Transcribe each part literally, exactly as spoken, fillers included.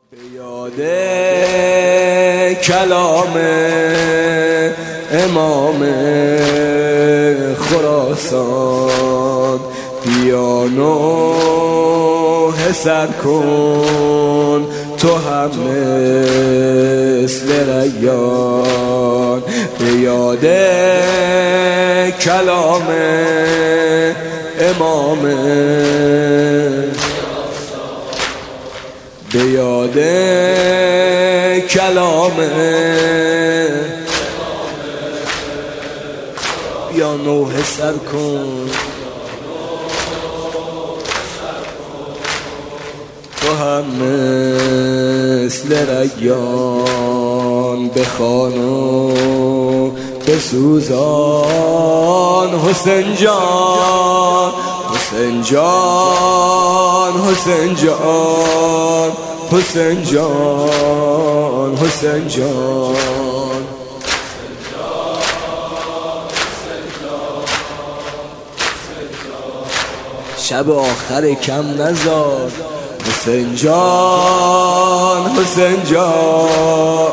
به یاد کلام امام خراسان بیا نوحه سر کن تو هم مثل ریان. به یاد کلام امام به یاد کلام بیا نوحه سر کن تو هم مثل ریان. بخوان و بسوزان حسین جان حسین جان حسین جان حسین جان حسین جان. شب آخر کم نزار حسین جان حسین جان.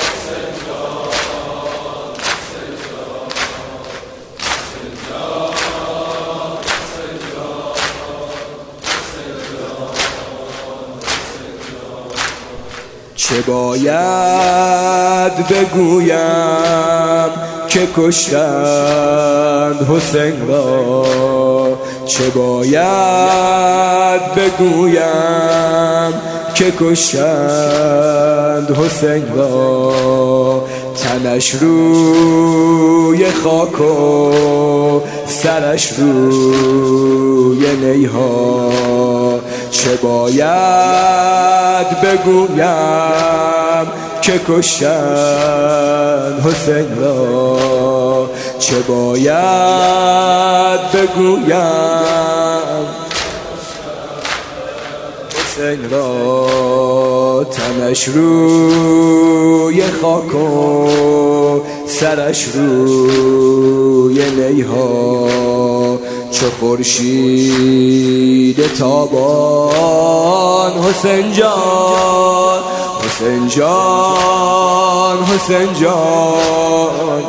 چه باید بگویم که کشتند حسین را؟ چه باید بگویم که کشتند حسین را؟ تنش روی خاک و سرش روی نیها. چه باید بگویم که کشتند حسین را؟ چه باید بگویم حسین را؟ تنش روی خاک و سرش روی نیها. چو خورشید تابان حسین جان حسین جان حسین جان.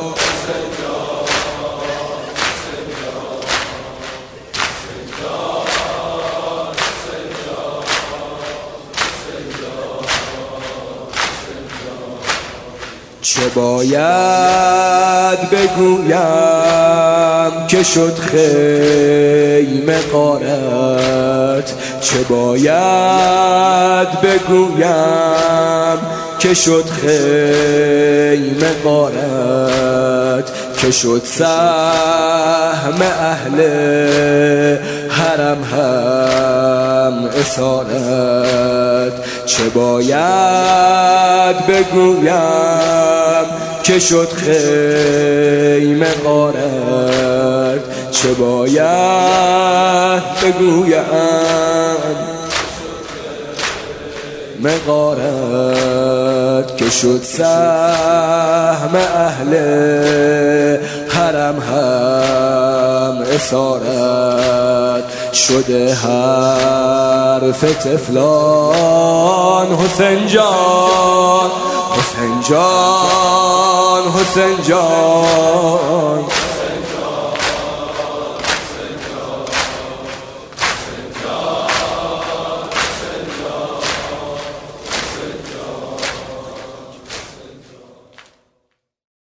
چه باید بگویم که شد خیمه غارت؟ چه باید بگویم که شد خیمه غارت؟ که شد سهم اهل حرم هم اسارت. چه باید بگویم که شد خیمه غارت؟ چه باید بگویم مغارت که شد سهم اهل حرم هم اسارت؟ شده حرف طفلان حسین جان حسین جان حسین جان.